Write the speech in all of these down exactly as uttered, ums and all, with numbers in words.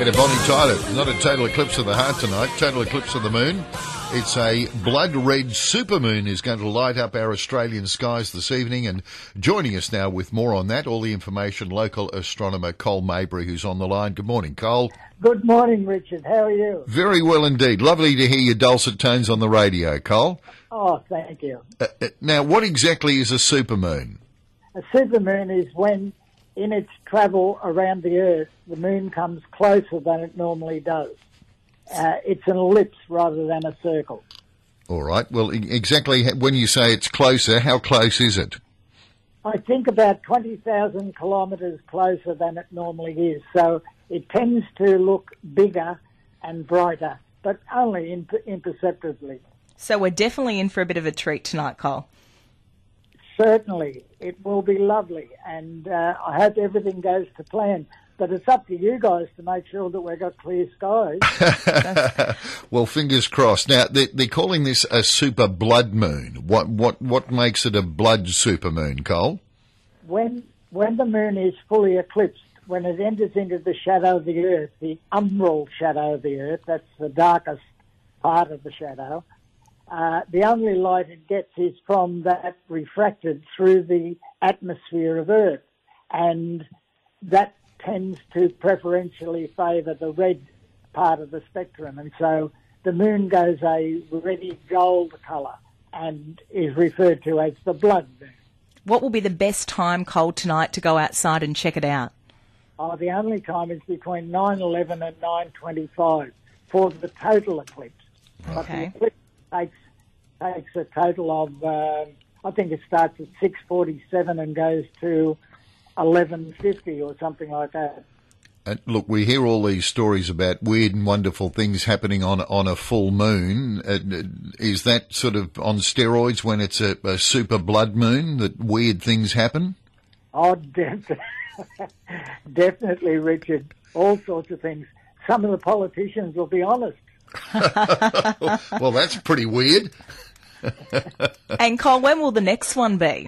Get a Bonnie Tyler. Not a total eclipse of the heart tonight, total eclipse of the moon. It's a blood red supermoon is going to light up our Australian skies this evening, and joining us now with more on that, all the information, local astronomer Col Maybury, who's on the line. Good morning, Col. Good morning, Richard. How are you? Very well indeed. Lovely to hear your dulcet tones on the radio, Col. Oh, thank you. Uh, uh, now, what exactly is a supermoon? A supermoon is when, in its travel around the Earth, the moon comes closer than it normally does. Uh, it's an ellipse rather than a circle. All right. Well, e- exactly when you say it's closer, how close is it? I think about twenty thousand kilometres closer than it normally is. So it tends to look bigger and brighter, but only imp- imperceptibly. So we're definitely in for a bit of a treat tonight, Col. Certainly. It will be lovely, and uh, I hope everything goes to plan. But it's up to you guys to make sure that we've got clear skies. Well, fingers crossed. Now, they're, they're calling this a super blood moon. What what what makes it a blood supermoon, Col? When when the moon is fully eclipsed, when it enters into the shadow of the Earth, the umbral shadow of the Earth, that's the darkest part of the shadow, uh, the only light it gets is from that refracted through the atmosphere of Earth. And that tends to preferentially favour the red part of the spectrum, and so the moon goes a reddy gold colour and is referred to as the blood moon. What will be the best time, Col, tonight to go outside and check it out? Oh, the only time is between nine eleven and nine twenty-five for the total eclipse. But Okay. the eclipse takes, takes a total of, uh, I think it starts at six forty-seven and goes to eleven fifty or something like that. Uh, look, we hear all these stories about weird and wonderful things happening on on a full moon. Uh, is that sort of on steroids when it's a, a super blood moon, that weird things happen? Oh, definitely, definitely, Richard. All sorts of things. Some of the politicians will be honest. Well, that's pretty weird. And, Col, when will the next one be?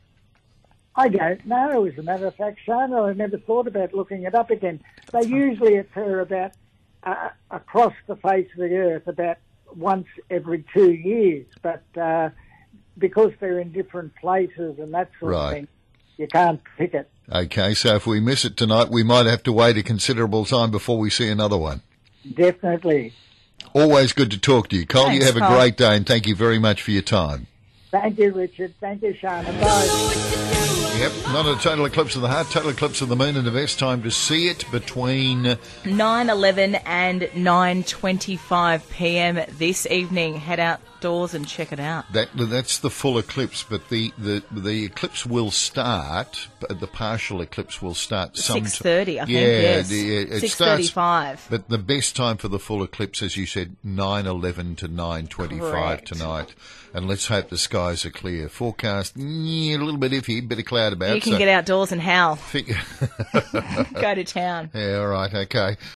I don't know, as a matter of fact, Shana. I never thought about looking it up again. They usually occur about uh, across the face of the Earth about once every two years, but uh, because they're in different places and that sort Right. of thing, you can't pick it. Okay, so if we miss it tonight, we might have to wait a considerable time before we see another one. Definitely. Always good to talk to you, Col. You Thanks, have a Col. great day, and thank you very much for your time. Thank you, Richard. Thank you, Shana. Bye. Yep, not a total eclipse of the heart, total eclipse of the moon, and the best time to see it between nine eleven and nine twenty-five p.m. this evening. Head outdoors and check it out. that. That's the full eclipse, but the, the, the eclipse will start. The partial eclipse will start some six thirty, I think, Yeah, yes. the, it six starts. thirty-five. But the best time for the full eclipse, as you said, nine eleven to nine twenty-five Correct. tonight. And let's hope the skies are clear. Forecast, yeah, a little bit iffy, bit of cloud about. You can so get outdoors and howl. Think- Go to town. yeah, all right, okay.